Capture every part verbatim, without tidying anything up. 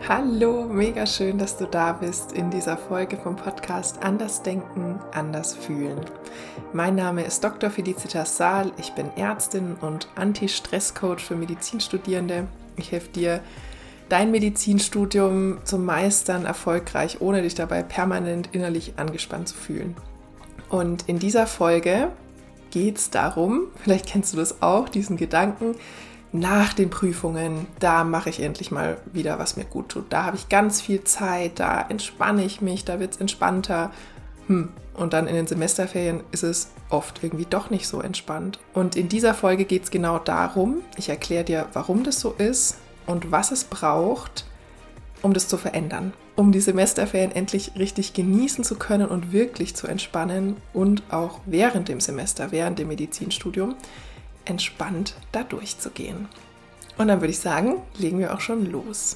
Hallo, mega schön, dass du da bist in dieser Folge vom Podcast Anders Denken, Anders Fühlen. Mein Name ist Doktor Felicitas Saal, ich bin Ärztin und Anti-Stress-Coach für Medizinstudierende. Ich helfe dir, dein Medizinstudium zu meistern, erfolgreich, ohne dich dabei permanent innerlich angespannt zu fühlen. Und in dieser Folge geht es darum, vielleicht kennst du das auch, diesen Gedanken, nach den Prüfungen, da mache ich endlich mal wieder, was mir gut tut. Da habe ich ganz viel Zeit, da entspanne ich mich, da wird es entspannter. Hm. Und dann in den Semesterferien ist es oft irgendwie doch nicht so entspannt. Und in dieser Folge geht es genau darum, ich erkläre dir, warum das so ist und was es braucht, um das zu verändern. Um die Semesterferien endlich richtig genießen zu können und wirklich zu entspannen und auch während dem Semester, während dem Medizinstudium, entspannt da durchzugehen. Und dann würde ich sagen, legen wir auch schon los.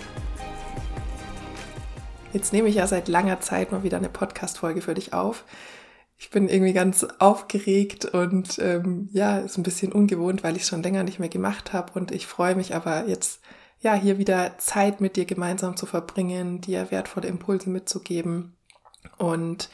Jetzt nehme ich ja seit langer Zeit mal wieder eine Podcast-Folge für dich auf. Ich bin irgendwie ganz aufgeregt und ähm, ja, ist ein bisschen ungewohnt, weil ich es schon länger nicht mehr gemacht habe und ich freue mich aber jetzt, ja, hier wieder Zeit mit dir gemeinsam zu verbringen, dir wertvolle Impulse mitzugeben. Und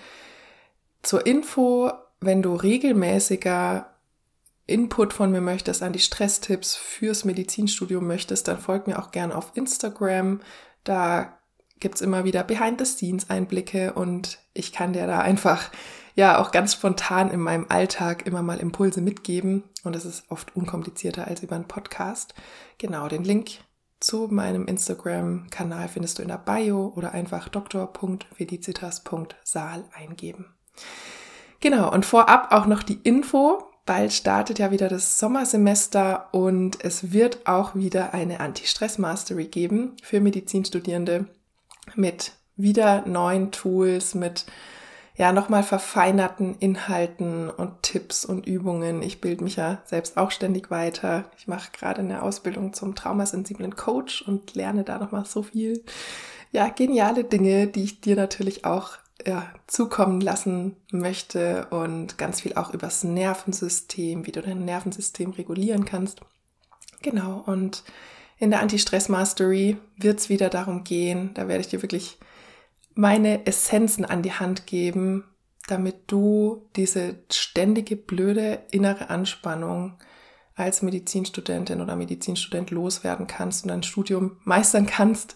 zur Info, wenn du regelmäßiger Input von mir möchtest, an die Stresstipps fürs Medizinstudium möchtest, dann folg mir auch gerne auf Instagram. Da gibt's immer wieder Behind-the-Scenes-Einblicke und ich kann dir da einfach ja auch ganz spontan in meinem Alltag immer mal Impulse mitgeben und das ist oft unkomplizierter als über einen Podcast. Genau, den Link zu meinem Instagram-Kanal findest du in der Bio oder einfach doktor punkt felicitas punkt saal eingeben. Genau, und vorab auch noch die Info. Bald startet ja wieder das Sommersemester und es wird auch wieder eine Anti-Stress-Mastery geben für Medizinstudierende mit wieder neuen Tools, mit ja nochmal verfeinerten Inhalten und Tipps und Übungen. Ich bilde mich ja selbst auch ständig weiter. Ich mache gerade eine Ausbildung zum traumasensiblen Coach und lerne da nochmal so viel, ja, geniale Dinge, die ich dir natürlich auch ja, zukommen lassen möchte und ganz viel auch übers Nervensystem, wie du dein Nervensystem regulieren kannst. Genau, und in der Anti-Stress-Mastery wird es wieder darum gehen, da werde ich dir wirklich meine Essenzen an die Hand geben, damit du diese ständige, blöde innere Anspannung als Medizinstudentin oder Medizinstudent loswerden kannst und dein Studium meistern kannst,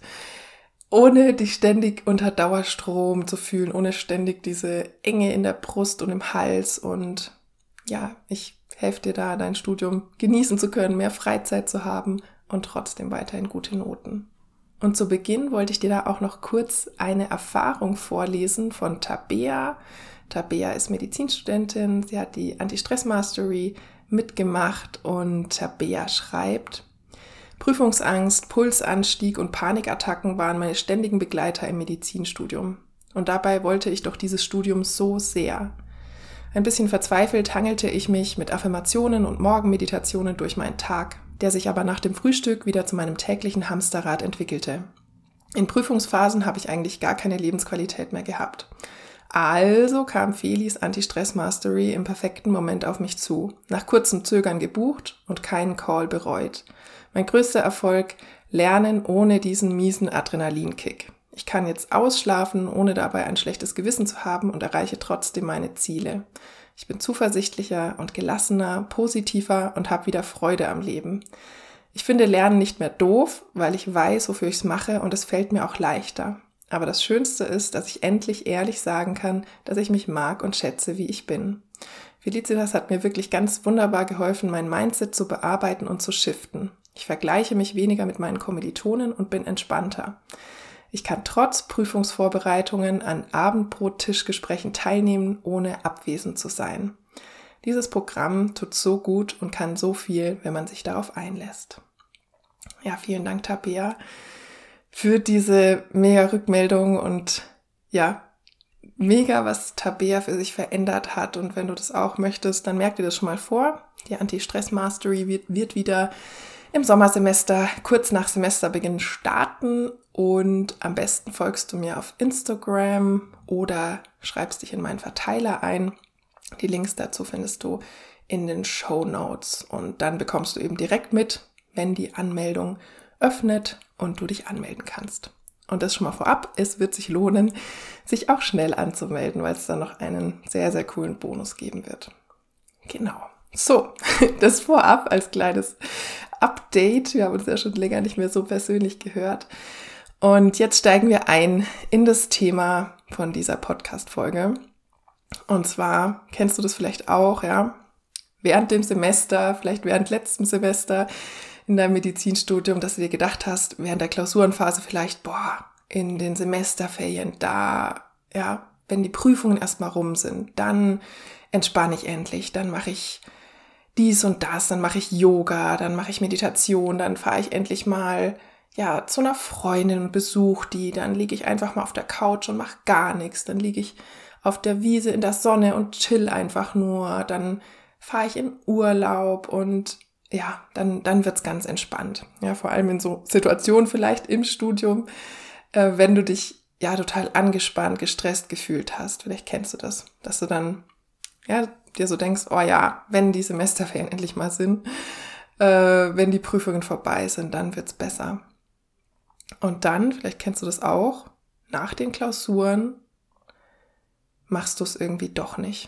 ohne dich ständig unter Dauerstrom zu fühlen, ohne ständig diese Enge in der Brust und im Hals. Und ja, ich helfe dir da, dein Studium genießen zu können, mehr Freizeit zu haben und trotzdem weiterhin gute Noten. Und zu Beginn wollte ich dir da auch noch kurz eine Erfahrung vorlesen von Tabea. Tabea ist Medizinstudentin, sie hat die Anti-Stress-Mastery mitgemacht und Tabea schreibt: Prüfungsangst, Pulsanstieg und Panikattacken waren meine ständigen Begleiter im Medizinstudium. Und dabei wollte ich doch dieses Studium so sehr. Ein bisschen verzweifelt hangelte ich mich mit Affirmationen und Morgenmeditationen durch meinen Tag, der sich aber nach dem Frühstück wieder zu meinem täglichen Hamsterrad entwickelte. In Prüfungsphasen habe ich eigentlich gar keine Lebensqualität mehr gehabt. Also kam Felis Anti-Stress-Mastery im perfekten Moment auf mich zu, nach kurzem Zögern gebucht und keinen Call bereut. Mein größter Erfolg, Lernen ohne diesen miesen Adrenalinkick. Ich kann jetzt ausschlafen, ohne dabei ein schlechtes Gewissen zu haben und erreiche trotzdem meine Ziele. Ich bin zuversichtlicher und gelassener, positiver und habe wieder Freude am Leben. Ich finde Lernen nicht mehr doof, weil ich weiß, wofür ich es mache und es fällt mir auch leichter. Aber das Schönste ist, dass ich endlich ehrlich sagen kann, dass ich mich mag und schätze, wie ich bin. Felicitas hat mir wirklich ganz wunderbar geholfen, mein Mindset zu bearbeiten und zu shiften. Ich vergleiche mich weniger mit meinen Kommilitonen und bin entspannter. Ich kann trotz Prüfungsvorbereitungen an Abendbrot-Tischgesprächen teilnehmen, ohne abwesend zu sein. Dieses Programm tut so gut und kann so viel, wenn man sich darauf einlässt. Ja, vielen Dank, Tabea, für diese mega Rückmeldung und ja, mega, was Tabea für sich verändert hat. Und wenn du das auch möchtest, dann merk dir das schon mal vor. Die Anti-Stress-Mastery wird, wird wieder im Sommersemester, kurz nach Semesterbeginn starten und am besten folgst du mir auf Instagram oder schreibst dich in meinen Verteiler ein. Die Links dazu findest du in den Shownotes und dann bekommst du eben direkt mit, wenn die Anmeldung öffnet und du dich anmelden kannst. Und das schon mal vorab, es wird sich lohnen, sich auch schnell anzumelden, weil es dann noch einen sehr, sehr coolen Bonus geben wird. Genau. So, das vorab als kleines Update. Wir haben uns ja schon länger nicht mehr so persönlich gehört. Und jetzt steigen wir ein in das Thema von dieser Podcast-Folge. Und zwar, kennst du das vielleicht auch, ja? Während dem Semester, vielleicht während letztem Semester in deinem Medizinstudium, dass du dir gedacht hast, während der Klausurenphase vielleicht, boah, in den Semesterferien, da, ja, wenn die Prüfungen erstmal rum sind, dann entspanne ich endlich, dann mache ich dies und das, dann mache ich Yoga, dann mache ich Meditation, dann fahre ich endlich mal, ja, zu einer Freundin und besuche die, dann liege ich einfach mal auf der Couch und mache gar nichts, dann liege ich auf der Wiese in der Sonne und chill einfach nur, dann fahre ich in Urlaub und ja, dann, dann wird's ganz entspannt. Ja, vor allem in so Situationen vielleicht im Studium, äh, wenn du dich ja total angespannt, gestresst gefühlt hast. Vielleicht kennst du das, dass du dann ja dir so denkst, oh ja, wenn die Semesterferien endlich mal sind, äh, wenn die Prüfungen vorbei sind, dann wird's besser. Und dann, vielleicht kennst du das auch, nach den Klausuren machst du es irgendwie doch nicht.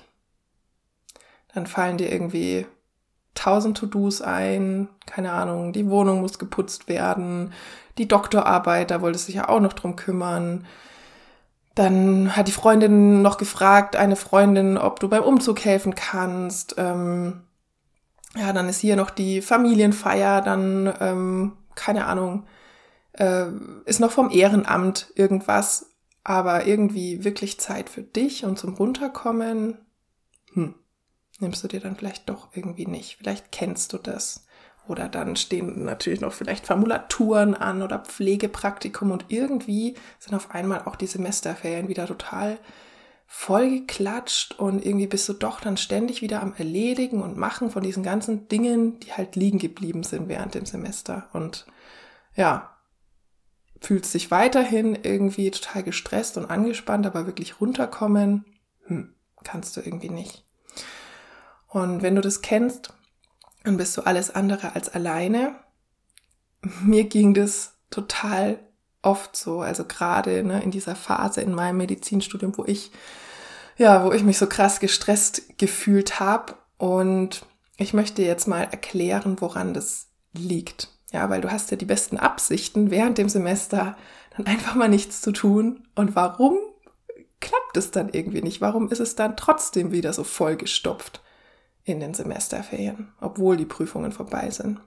Dann fallen dir irgendwie tausend To-Dos ein, keine Ahnung, die Wohnung muss geputzt werden, die Doktorarbeit, da wolltest du dich ja auch noch drum kümmern. Dann hat die Freundin noch gefragt, eine Freundin, ob du beim Umzug helfen kannst. Ähm, ja, dann ist hier noch die Familienfeier, dann, ähm, keine Ahnung, äh, ist noch vom Ehrenamt irgendwas, aber irgendwie wirklich Zeit für dich und zum Runterkommen, hm. nimmst du dir dann vielleicht doch irgendwie nicht. Vielleicht kennst du das. Oder dann stehen natürlich noch vielleicht Formulaturen an oder Pflegepraktikum und irgendwie sind auf einmal auch die Semesterferien wieder total vollgeklatscht und irgendwie bist du doch dann ständig wieder am Erledigen und Machen von diesen ganzen Dingen, die halt liegen geblieben sind während dem Semester. Und ja, fühlst dich weiterhin irgendwie total gestresst und angespannt, aber wirklich runterkommen, hm, kannst du irgendwie nicht. Und wenn du das kennst, dann bist du alles andere als alleine. Mir ging das total oft so, also gerade ne, in dieser Phase in meinem Medizinstudium, wo ich ja, wo ich mich so krass gestresst gefühlt habe. Und ich möchte jetzt mal erklären, woran das liegt. Ja, weil du hast ja die besten Absichten während dem Semester, dann einfach mal nichts zu tun. Und warum klappt es dann irgendwie nicht? Warum ist es dann trotzdem wieder so vollgestopft in den Semesterferien, obwohl die Prüfungen vorbei sind?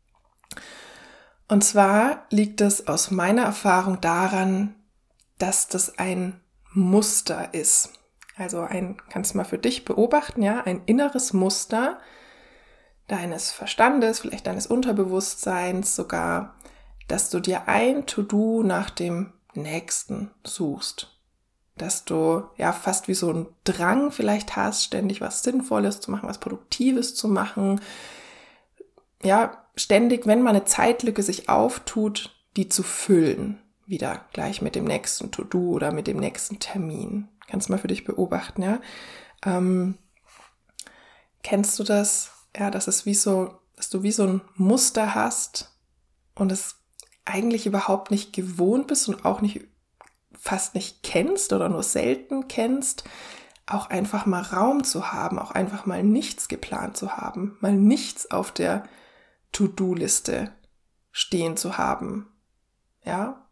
Und zwar liegt es aus meiner Erfahrung daran, dass das ein Muster ist. Also ein, kannst du mal für dich beobachten, ja, ein inneres Muster deines Verstandes, vielleicht deines Unterbewusstseins sogar, dass du dir ein To-Do nach dem nächsten suchst. Dass du ja fast wie so einen Drang vielleicht hast, ständig was Sinnvolles zu machen, was Produktives zu machen. Ja, ständig, wenn mal eine Zeitlücke sich auftut, die zu füllen. Wieder gleich mit dem nächsten To-Do oder mit dem nächsten Termin. Kannst du mal für dich beobachten, ja. Ähm, kennst du das? Ja, dass es wie so, dass du wie so ein Muster hast und es eigentlich überhaupt nicht gewohnt bist und auch nicht fast nicht kennst oder nur selten kennst, auch einfach mal Raum zu haben, auch einfach mal nichts geplant zu haben, mal nichts auf der To-Do-Liste stehen zu haben. Ja?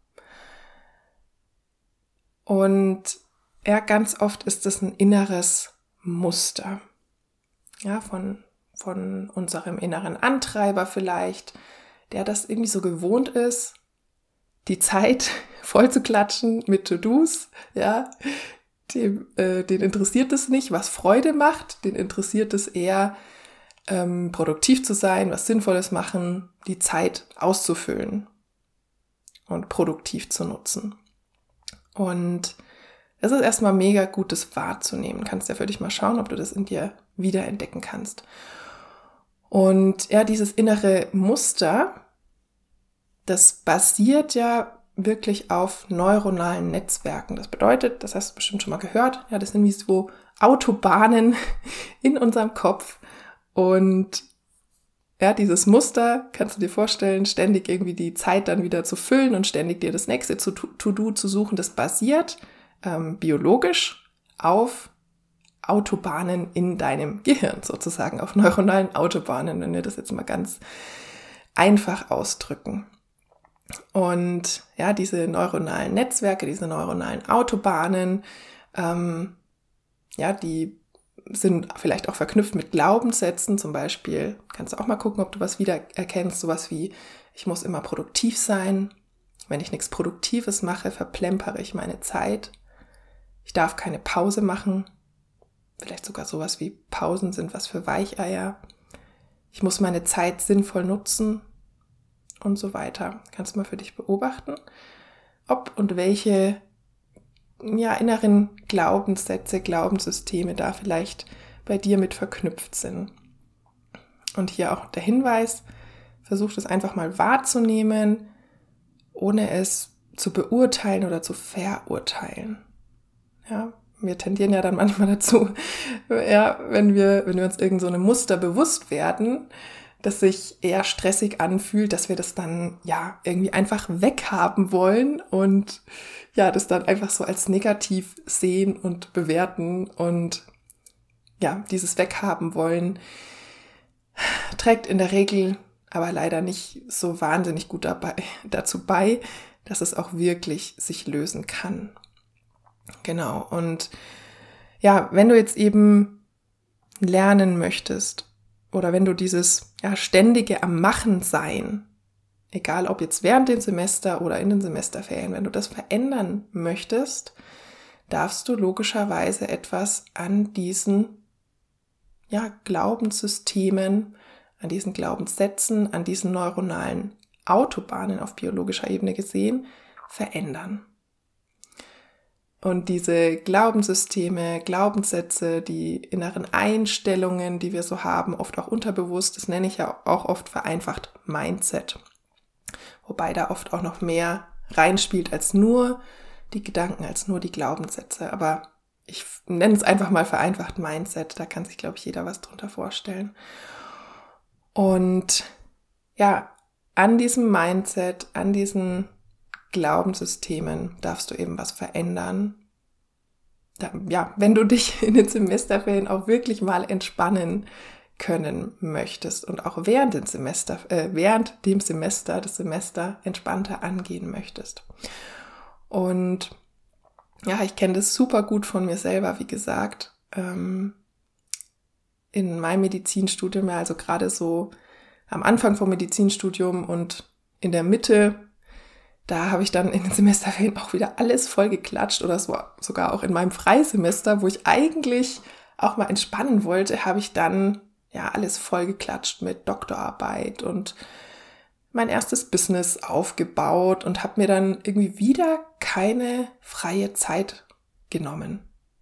Und ja, ganz oft ist es ein inneres Muster. Ja, von, von unserem inneren Antreiber vielleicht, der das irgendwie so gewohnt ist, die Zeit voll zu klatschen mit To-Dos, ja, dem, äh, den interessiert es nicht, was Freude macht, den interessiert es eher, ähm, produktiv zu sein, was Sinnvolles machen, die Zeit auszufüllen und produktiv zu nutzen. Und es ist erstmal mega gut, das wahrzunehmen. Kannst ja für dich mal schauen, ob du das in dir wiederentdecken kannst. Und ja, dieses innere Muster, das basiert ja wirklich auf neuronalen Netzwerken. Das bedeutet, das hast du bestimmt schon mal gehört, ja, das sind wie so Autobahnen in unserem Kopf. Und Ja, dieses Muster, kannst du dir vorstellen, ständig irgendwie die Zeit dann wieder zu füllen und ständig dir das nächste To-Do zu suchen, das basiert ähm, biologisch auf Autobahnen in deinem Gehirn, sozusagen auf neuronalen Autobahnen, wenn wir das jetzt mal ganz einfach ausdrücken. Und ja, diese neuronalen Netzwerke, diese neuronalen Autobahnen, ähm, ja, die sind vielleicht auch verknüpft mit Glaubenssätzen, zum Beispiel. Kannst du auch mal gucken, ob du was wiedererkennst, sowas wie, ich muss immer produktiv sein. Wenn ich nichts Produktives mache, verplempere ich meine Zeit. Ich darf keine Pause machen. Vielleicht sogar sowas wie Pausen sind was für Weicheier. Ich muss meine Zeit sinnvoll nutzen und so weiter. Kannst du mal für dich beobachten, ob und welche ja, inneren Glaubenssätze, Glaubenssysteme da vielleicht bei dir mit verknüpft sind. Und hier auch der Hinweis, versuch das einfach mal wahrzunehmen, ohne es zu beurteilen oder zu verurteilen. Ja, wir tendieren ja dann manchmal dazu, ja, wenn wir, wenn wir uns irgend so einem Muster bewusst werden, das sich eher stressig anfühlt, dass wir das dann ja irgendwie einfach weghaben wollen und ja, das dann einfach so als negativ sehen und bewerten und ja, dieses Weghaben wollen trägt in der Regel aber leider nicht so wahnsinnig gut dabei, dazu bei, dass es auch wirklich sich lösen kann. Genau, und ja, wenn du jetzt eben lernen möchtest oder wenn du dieses ja, ständige am Machen sein, egal ob jetzt während dem Semester oder in den Semesterferien, wenn du das verändern möchtest, darfst du logischerweise etwas an diesen ja, Glaubenssystemen, an diesen Glaubenssätzen, an diesen neuronalen Autobahnen auf biologischer Ebene gesehen, verändern. Und diese Glaubenssysteme, Glaubenssätze, die inneren Einstellungen, die wir so haben, oft auch unterbewusst, das nenne ich ja auch oft vereinfacht Mindset. Wobei da oft auch noch mehr reinspielt als nur die Gedanken, als nur die Glaubenssätze. Aber ich nenne es einfach mal vereinfacht Mindset, da kann sich, glaube ich, jeder was drunter vorstellen. Und ja, an diesem Mindset, an diesen Glaubenssystemen darfst du eben was verändern. Da, ja, wenn du dich in den Semesterferien auch wirklich mal entspannen können möchtest und auch während dem Semester, äh, während dem Semester, das Semester entspannter angehen möchtest. Und ja, ich kenne das super gut von mir selber, wie gesagt. Ähm, in meinem Medizinstudium, ja, also gerade so am Anfang vom Medizinstudium und in der Mitte, da habe ich dann in den Semesterferien auch wieder alles voll geklatscht oder so, sogar auch in meinem Freisemester, wo ich eigentlich auch mal entspannen wollte, habe ich dann ja alles voll geklatscht mit Doktorarbeit und mein erstes Business aufgebaut und habe mir dann irgendwie wieder keine freie Zeit genommen.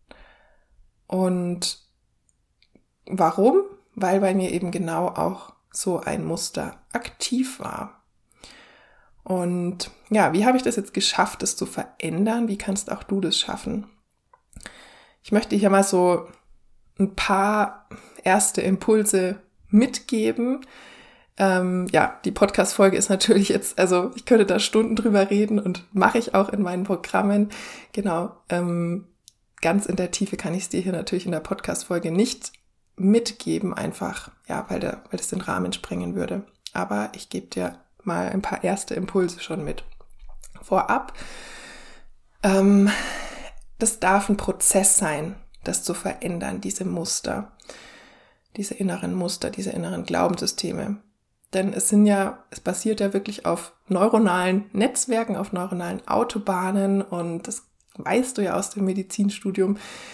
Und warum? Weil bei mir eben genau auch so ein Muster aktiv war. Und ja, wie habe ich das jetzt geschafft, das zu verändern? Wie kannst auch du das schaffen? Ich möchte hier mal so ein paar erste Impulse mitgeben. Ähm, ja, die Podcast-Folge ist natürlich jetzt, also ich könnte da Stunden drüber reden und mache ich auch in meinen Programmen. Genau, ähm, ganz in der Tiefe kann ich es dir hier natürlich in der Podcast-Folge nicht mitgeben, einfach, ja, weil, der, weil das den Rahmen sprengen würde. Aber ich gebe dir mal ein paar erste Impulse schon mit. Vorab, ähm, das darf ein Prozess sein, das zu verändern, diese Muster, diese inneren Muster, diese inneren Glaubenssysteme. Denn es sind ja, es basiert ja wirklich auf neuronalen Netzwerken, auf neuronalen Autobahnen und das weißt du ja aus dem Medizinstudium.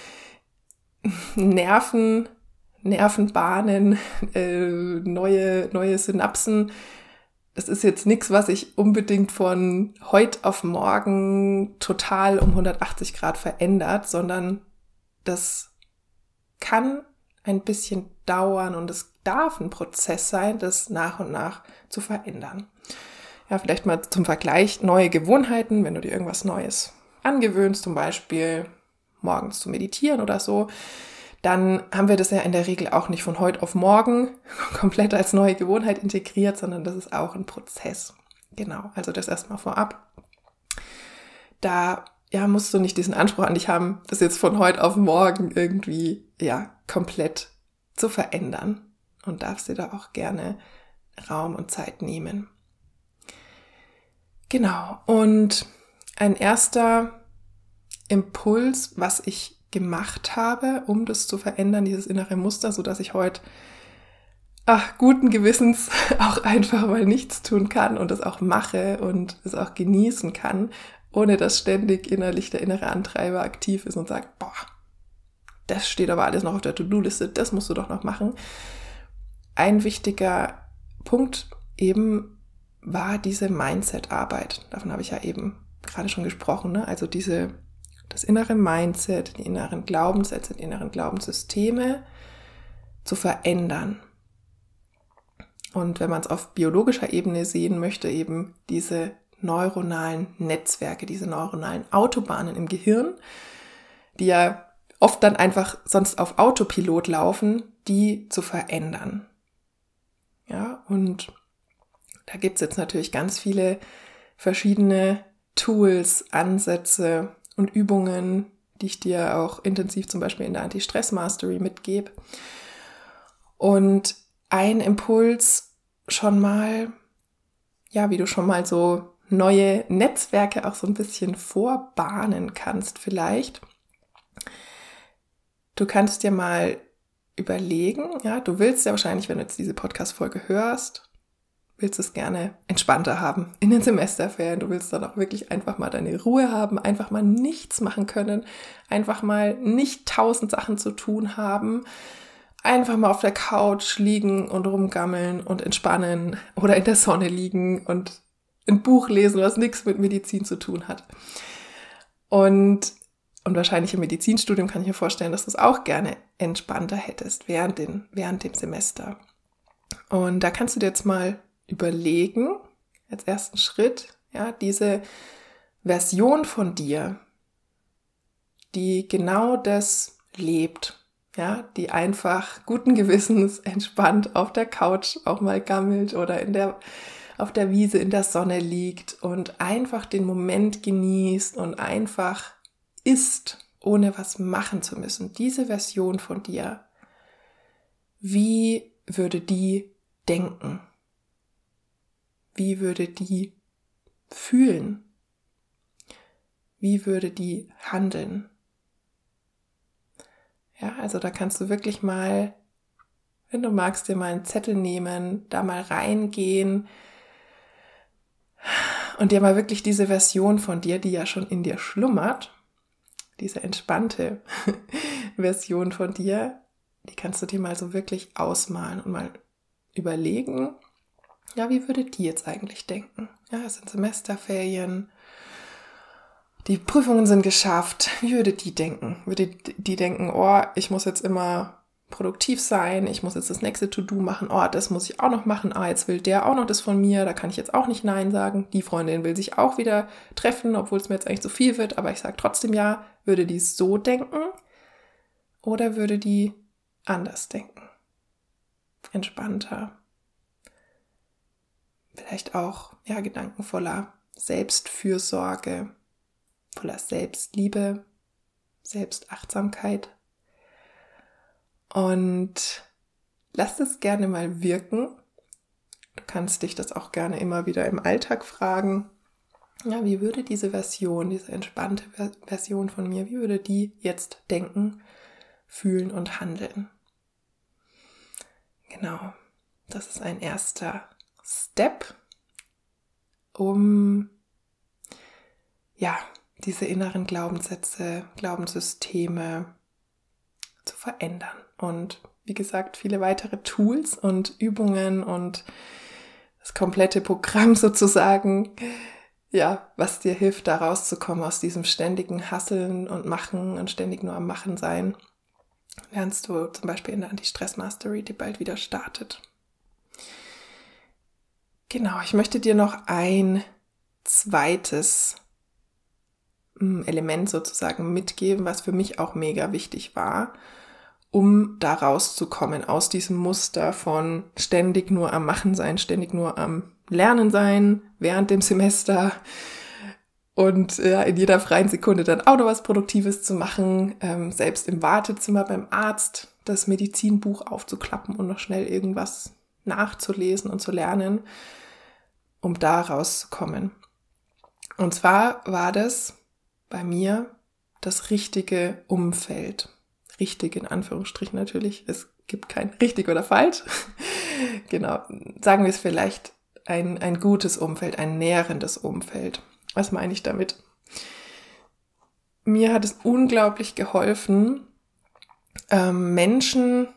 Nerven, Nervenbahnen, äh, neue, neue Synapsen. Das ist jetzt nichts, was sich unbedingt von heute auf morgen total um hundertachtzig Grad verändert, sondern das kann ein bisschen dauern und es darf ein Prozess sein, das nach und nach zu verändern. Ja, vielleicht mal zum Vergleich neue Gewohnheiten, wenn du dir irgendwas Neues angewöhnst, zum Beispiel morgens zu meditieren oder so, dann haben wir das ja in der Regel auch nicht von heute auf morgen komplett als neue Gewohnheit integriert, sondern das ist auch ein Prozess. Genau, also das erstmal vorab. Da ja, musst du nicht diesen Anspruch an dich haben, das jetzt von heute auf morgen irgendwie ja komplett zu verändern, und darfst dir da auch gerne Raum und Zeit nehmen. Genau, und ein erster Impuls, was ich gemacht habe, um das zu verändern, dieses innere Muster, so dass ich heute ach, guten Gewissens auch einfach mal nichts tun kann und das auch mache und es auch genießen kann, ohne dass ständig innerlich der innere Antreiber aktiv ist und sagt, boah, das steht aber alles noch auf der To-Do-Liste, das musst du doch noch machen. Ein wichtiger Punkt eben war diese Mindset-Arbeit. Davon habe ich ja eben gerade schon gesprochen, ne? Also diese, das innere Mindset, die inneren Glaubenssätze, die inneren Glaubenssysteme zu verändern. Und wenn man es auf biologischer Ebene sehen möchte, eben diese neuronalen Netzwerke, diese neuronalen Autobahnen im Gehirn, die ja oft dann einfach sonst auf Autopilot laufen, die zu verändern. Ja, und da gibt's jetzt natürlich ganz viele verschiedene Tools, Ansätze und Übungen, die ich dir auch intensiv zum Beispiel in der Anti-Stress-Mastery mitgebe. Und ein Impuls schon mal, ja, wie du schon mal so neue Netzwerke auch so ein bisschen vorbahnen kannst vielleicht. Du kannst dir mal überlegen, ja, du willst ja wahrscheinlich, wenn du jetzt diese Podcast-Folge hörst, willst es gerne entspannter haben in den Semesterferien. Du willst dann auch wirklich einfach mal deine Ruhe haben, einfach mal nichts machen können, einfach mal nicht tausend Sachen zu tun haben, einfach mal auf der Couch liegen und rumgammeln und entspannen oder in der Sonne liegen und ein Buch lesen, was nichts mit Medizin zu tun hat. Und, und wahrscheinlich im Medizinstudium kann ich mir vorstellen, dass du es auch gerne entspannter hättest während, den, während dem Semester. Und da kannst du dir jetzt mal überlegen, als ersten Schritt, ja, diese Version von dir, die genau das lebt, ja, die einfach guten Gewissens entspannt auf der Couch auch mal gammelt oder in der auf der Wiese in der Sonne liegt und einfach den Moment genießt und einfach isst, ohne was machen zu müssen. Diese Version von dir, wie würde die denken? Wie würde die fühlen? Wie würde die handeln? Ja, also da kannst du wirklich mal, wenn du magst, dir mal einen Zettel nehmen, da mal reingehen und dir mal wirklich diese Version von dir, die ja schon in dir schlummert, diese entspannte Version von dir, die kannst du dir mal so wirklich ausmalen und mal überlegen, ja, wie würde die jetzt eigentlich denken? Ja, es sind Semesterferien, die Prüfungen sind geschafft, wie würde die denken? Würde die denken, oh, ich muss jetzt immer produktiv sein, ich muss jetzt das nächste To-Do machen, oh, das muss ich auch noch machen, ah, jetzt will der auch noch das von mir, da kann ich jetzt auch nicht Nein sagen, die Freundin will sich auch wieder treffen, obwohl es mir jetzt eigentlich zu viel wird, aber ich sage trotzdem ja. Würde die so denken oder würde die anders denken? Entspannter, vielleicht auch, ja, gedankenvoller Selbstfürsorge, voller Selbstliebe, Selbstachtsamkeit. Und lass das gerne mal wirken. Du kannst dich das auch gerne immer wieder im Alltag fragen. Ja, wie würde diese Version, diese entspannte Version von mir, wie würde die jetzt denken, fühlen und handeln? Genau, das ist ein erster Step, um ja, diese inneren Glaubenssätze, Glaubenssysteme zu verändern. Und wie gesagt, viele weitere Tools und Übungen und das komplette Programm sozusagen, ja, was dir hilft, da rauszukommen aus diesem ständigen Hasseln und Machen und ständig nur am Machen sein, lernst du zum Beispiel in der Anti-Stress-Mastery, die bald wieder startet. Genau, ich möchte dir noch ein zweites Element sozusagen mitgeben, was für mich auch mega wichtig war, um da rauszukommen aus diesem Muster von ständig nur am Machen sein, ständig nur am Lernen sein, während dem Semester und ja, in jeder freien Sekunde dann auch noch was Produktives zu machen, ähm, selbst im Wartezimmer beim Arzt das Medizinbuch aufzuklappen und noch schnell irgendwas nachzulesen und zu lernen, um da rauszukommen. Und zwar war das bei mir das richtige Umfeld. Richtig in Anführungsstrichen natürlich. Es gibt kein richtig oder falsch. Genau, sagen wir es vielleicht ein, ein gutes Umfeld, ein nährendes Umfeld. Was meine ich damit? Mir hat es unglaublich geholfen, ähm, Menschen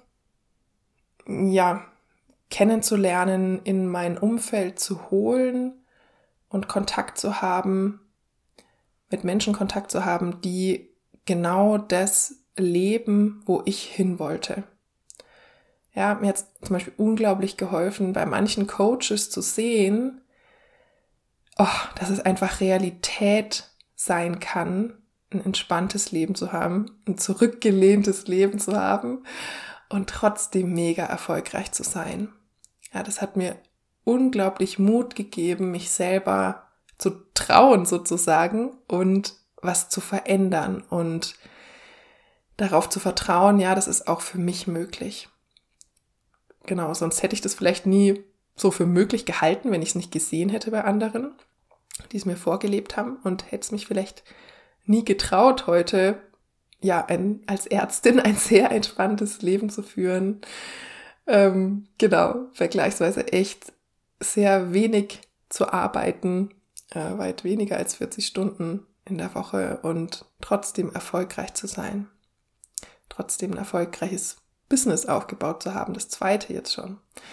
ja, kennenzulernen, in mein Umfeld zu holen und Kontakt zu haben, mit Menschen Kontakt zu haben, die genau das leben, wo ich hin wollte. Ja, mir hat es zum Beispiel unglaublich geholfen, bei manchen Coaches zu sehen, oh, dass es einfach Realität sein kann, ein entspanntes Leben zu haben, ein zurückgelehntes Leben zu haben und trotzdem mega erfolgreich zu sein. Ja, das hat mir unglaublich Mut gegeben, mich selber zu trauen sozusagen und was zu verändern und darauf zu vertrauen, ja, das ist auch für mich möglich. Genau, sonst hätte ich das vielleicht nie so für möglich gehalten, wenn ich es nicht gesehen hätte bei anderen, die es mir vorgelebt haben, und hätte es mich vielleicht nie getraut, heute ja ein, als Ärztin ein sehr entspanntes Leben zu führen. Ähm, genau, vergleichsweise echt sehr wenig zu arbeiten, äh, weit weniger als vierzig Stunden in der Woche und trotzdem erfolgreich zu sein. Trotzdem ein erfolgreiches Business aufgebaut zu haben, das zweite jetzt schon.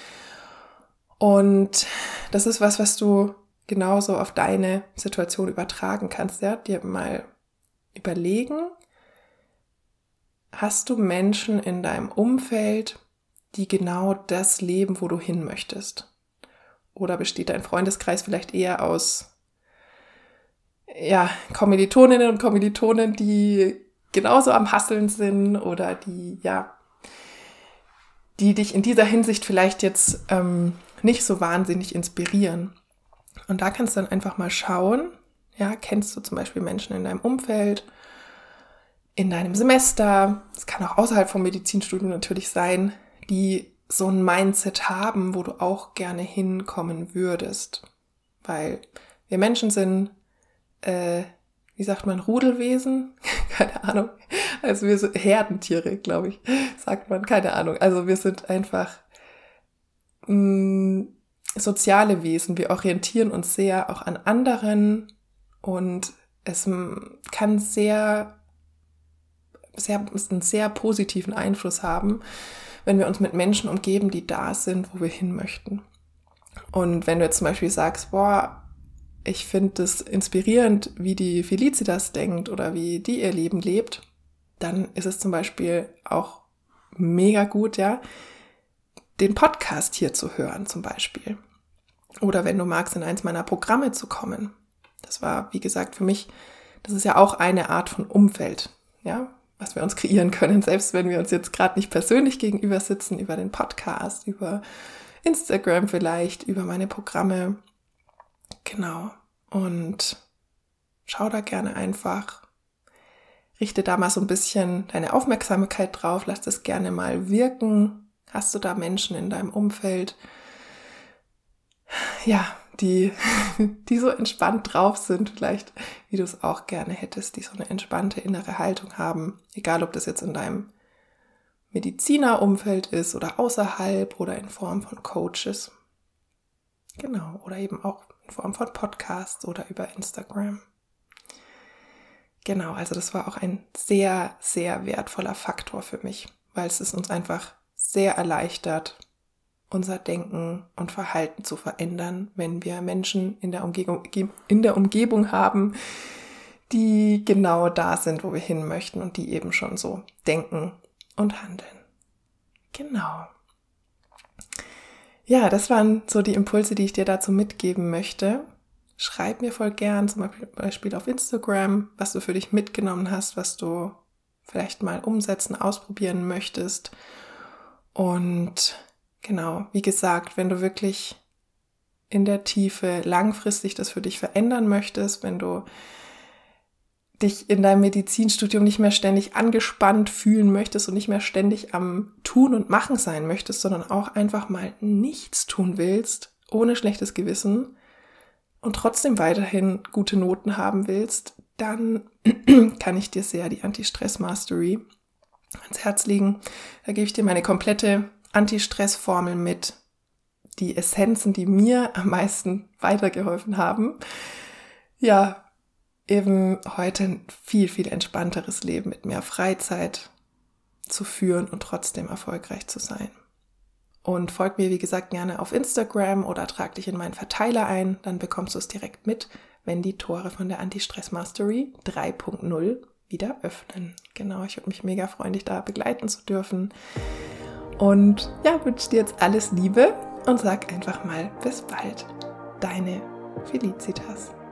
Und das ist was, was du genauso auf deine Situation übertragen kannst, ja, dir mal überlegen, hast du Menschen in deinem Umfeld, die genau das leben, wo du hin möchtest? Oder besteht dein Freundeskreis vielleicht eher aus ja, Kommilitoninnen und Kommilitonen, die genauso am Hasseln sind oder die, ja, die dich in dieser Hinsicht vielleicht jetzt ähm, nicht so wahnsinnig inspirieren. Und da kannst du dann einfach mal schauen, ja, kennst du zum Beispiel Menschen in deinem Umfeld, in deinem Semester, es kann auch außerhalb vom Medizinstudium natürlich sein, die so ein Mindset haben, wo du auch gerne hinkommen würdest. Weil wir Menschen sind, äh, wie sagt man, Rudelwesen? Keine Ahnung. Also wir sind Herdentiere, glaube ich, sagt man. Keine Ahnung. Also wir sind einfach mh, soziale Wesen. Wir orientieren uns sehr auch an anderen und es m, kann sehr, sehr, einen sehr positiven Einfluss haben, wenn wir uns mit Menschen umgeben, die da sind, wo wir hin möchten. Und wenn du jetzt zum Beispiel sagst, boah, ich finde es inspirierend, wie die Felicitas denkt oder wie die ihr Leben lebt, dann ist es zum Beispiel auch mega gut, ja, den Podcast hier zu hören zum Beispiel. Oder wenn du magst, in eins meiner Programme zu kommen. Das war, wie gesagt, für mich, das ist ja auch eine Art von Umfeld, ja, was wir uns kreieren können, selbst wenn wir uns jetzt gerade nicht persönlich gegenüber sitzen, über den Podcast, über Instagram vielleicht, über meine Programme. Genau. Und schau da gerne einfach, richte da mal so ein bisschen deine Aufmerksamkeit drauf, lass das gerne mal wirken. Hast du da Menschen in deinem Umfeld, ja, die, die so entspannt drauf sind, vielleicht, wie du es auch gerne hättest, die so eine entspannte innere Haltung haben, egal ob das jetzt in deinem Medizinerumfeld ist oder außerhalb oder in Form von Coaches. Genau, oder eben auch in Form von Podcasts oder über Instagram. Genau, also das war auch ein sehr, sehr wertvoller Faktor für mich, weil es es uns einfach sehr erleichtert, unser Denken und Verhalten zu verändern, wenn wir Menschen in der Umgebung, in der Umgebung haben, die genau da sind, wo wir hin möchten und die eben schon so denken und handeln. Genau. Ja, das waren so die Impulse, die ich dir dazu mitgeben möchte. Schreib mir voll gern, zum Beispiel auf Instagram, was du für dich mitgenommen hast, was du vielleicht mal umsetzen, ausprobieren möchtest. Und genau, wie gesagt, wenn du wirklich in der Tiefe langfristig das für dich verändern möchtest, wenn du dich in deinem Medizinstudium nicht mehr ständig angespannt fühlen möchtest und nicht mehr ständig am Tun und Machen sein möchtest, sondern auch einfach mal nichts tun willst, ohne schlechtes Gewissen und trotzdem weiterhin gute Noten haben willst, dann kann ich dir sehr die Anti-Stress-Mastery ans Herz legen. Da gebe ich dir meine komplette Anti-Stress-Formel mit, die Essenzen, die mir am meisten weitergeholfen haben. Ja, eben heute ein viel, viel entspannteres Leben mit mehr Freizeit zu führen und trotzdem erfolgreich zu sein. Und folg mir, wie gesagt, gerne auf Instagram oder trag dich in meinen Verteiler ein, dann bekommst du es direkt mit, wenn die Tore von der Anti-Stress-Mastery drei Punkt null wieder öffnen. Genau, ich würde mich mega freuen, dich da begleiten zu dürfen. Und ja, wünsche dir jetzt alles Liebe und sag einfach mal bis bald. Deine Felicitas.